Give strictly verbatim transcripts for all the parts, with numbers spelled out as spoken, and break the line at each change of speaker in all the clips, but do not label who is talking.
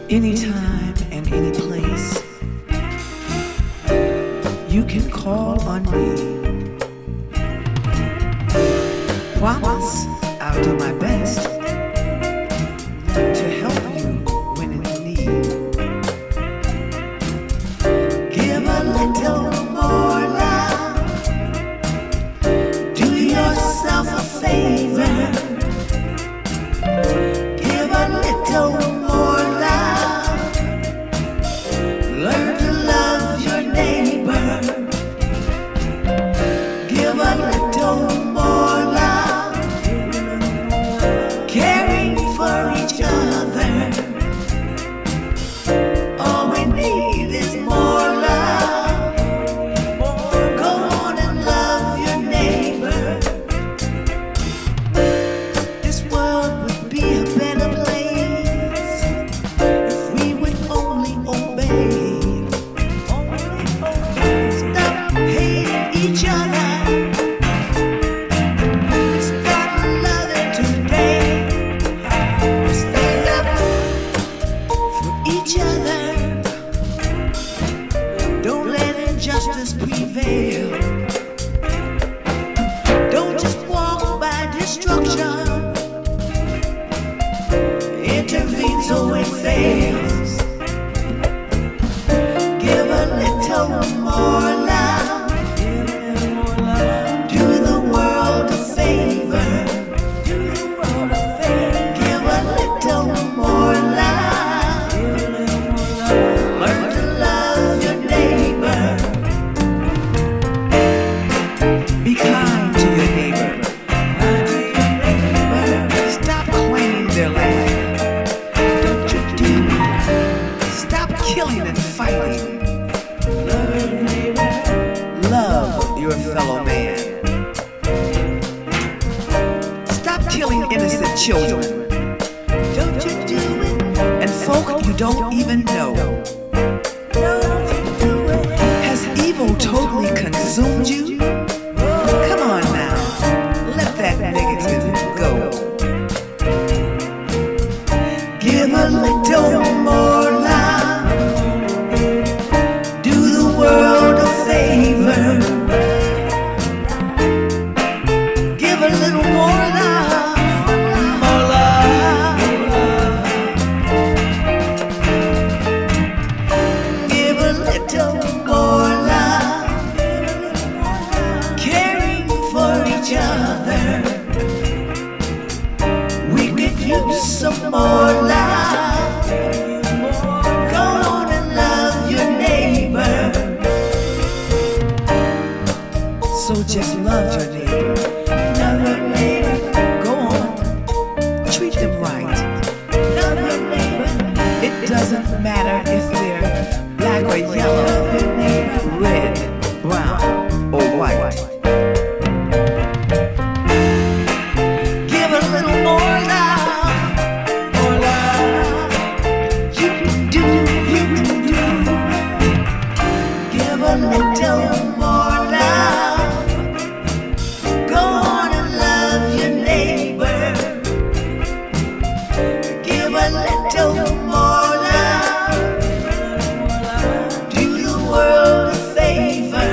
Anytime and any place, you can call on me. Promise I'll do my best to help you when in need. Give a little more love. Do yourself a favor. Give a little more love. Learn to love your neighbor. Give a little more love. Caring for each other. All we need is more love. Go on and love your neighbor. This world would be a better place if we would only obey. Stop hating each other. Start loving today. Stand up for each other. Don't let injustice prevail. Don't just walk by destruction. Intervene so it fails. Give a little more love. Do the world a favor. Give a little more love. Learn to love your neighbor. Be kind to your neighbor. Stop claiming their land. Don't you do? Stop killing and fighting. Love your fellow man. Stop killing innocent children. Don't you do it? And folk you don't even know. Has evil totally consumed you? Come on now, let that negative go. Give a little more love. Do the world a favor. Give a little more love. More love. Give a little more love. Caring for each other. We could use some more love. Go on and love your neighbor. So just love your neighbor. Love your neighbor. Go on. Treat them right. Love your neighbor. It doesn't matter if they're black or yellow, red, brown, or white. Give a little more love. More love. You can do, you can do. Give a little more love. Go on and love your neighbor. Give a little more love. Do the world a favor.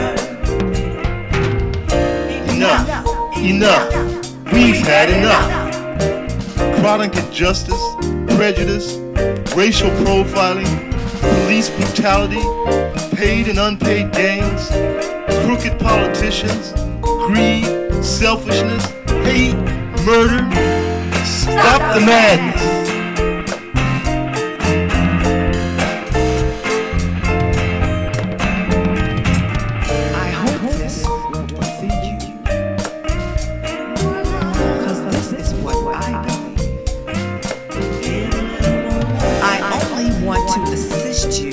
Enough. Enough. We've had enough. Chronic injustice, prejudice, racial profiling, police brutality, paid and unpaid gains, crooked politicians, greed, selfishness, hate, murder. Stop the madness.
I hope this won't offend you, 'cause this is what I believe. I only want to assist you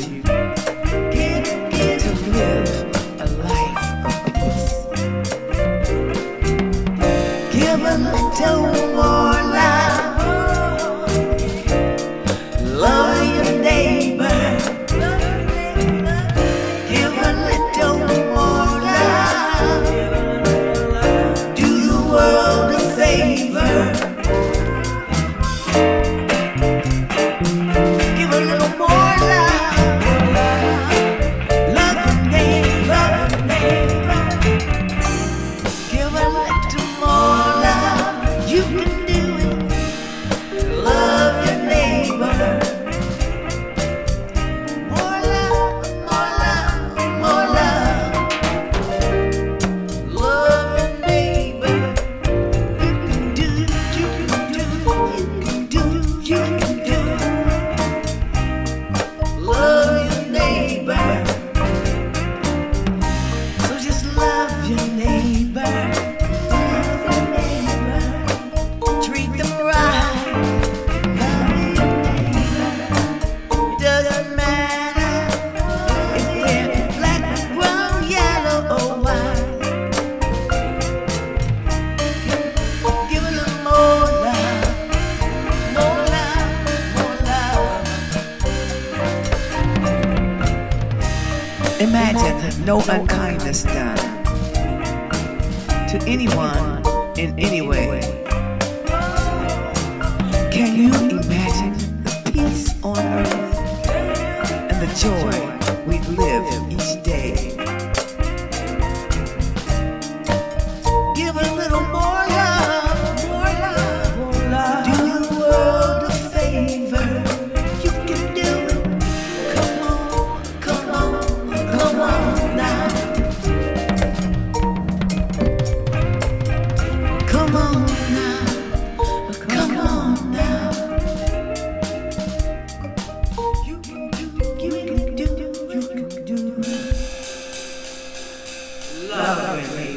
to live a life of peace. Give a little more love. no unkindness done to anyone in any way. Can you imagine the peace on earth and the joy we live each day? Give a little more love, more love, more love. Do the world a favor. You can do it. Come on, come on, come on now. Come on now, come on now. You can do, you can do, you can do. Love with me.